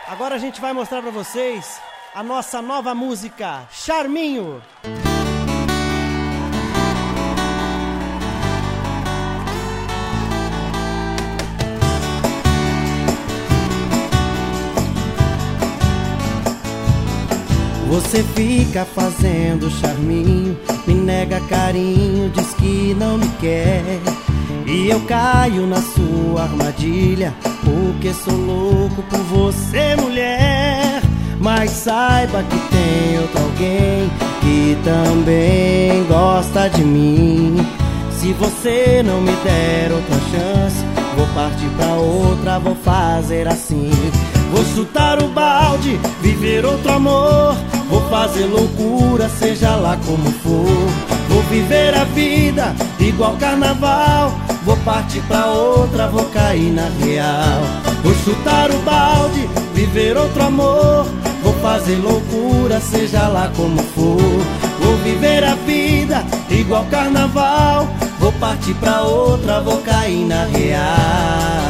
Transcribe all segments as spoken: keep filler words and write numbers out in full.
Agora a gente vai mostrar pra vocês a nossa nova música, Charminho. Você fica fazendo charminho, me nega carinho, diz que não me quer. E eu caio na sua armadilha, porque sou louco por você, mulher. Mas saiba que tem outro alguém que também gosta de mim. Se você não me der outra chance, vou partir pra outra, vou fazer assim. Vou chutar o balde, viver outro amor, vou fazer loucura, seja lá como for. Vou viver a vida igual carnaval, vou partir pra outra, vou cair na real. Vou chutar o balde, viver outro amor, vou fazer loucura, seja lá como for. Vou viver a vida igual carnaval, vou partir pra outra, vou cair na real.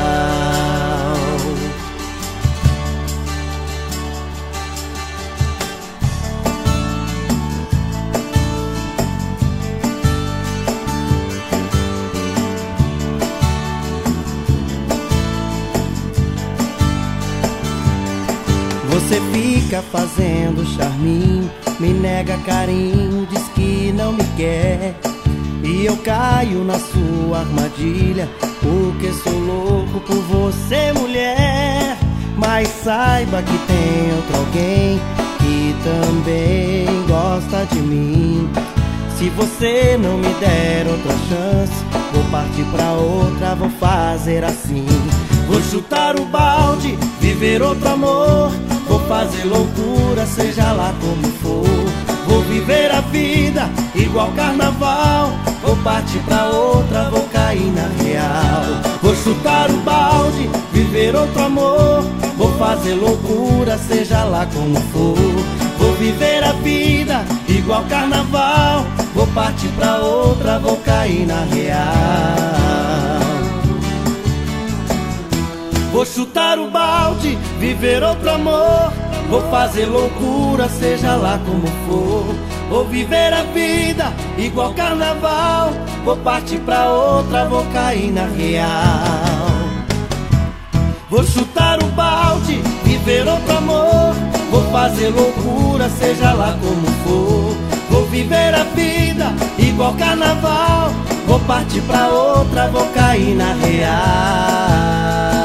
Você fica fazendo charminho, me nega carinho, diz que não me quer. E eu caio na sua armadilha, porque sou louco por você, mulher. Mas saiba que tem outro alguém que também gosta de mim. Se você não me der outra chance, vou partir pra outra, vou fazer assim. Vou chutar o balde, viver outro amor, vou fazer loucura, seja lá como for. Vou viver a vida igual carnaval, vou partir pra outra, vou cair na real. Vou chutar o balde, viver outro amor, vou fazer loucura, seja lá como for. Vou viver a vida igual carnaval, vou partir pra outra, vou cair na real. Vou chutar o balde, viver outro amor, vou fazer loucura, seja lá como for. Vou viver a vida igual carnaval, vou partir pra outra, vou cair na real. Vou chutar o balde, viver outro amor, vou fazer loucura, seja lá como for. Vou viver a vida igual carnaval, vou partir pra outra, vou cair na real.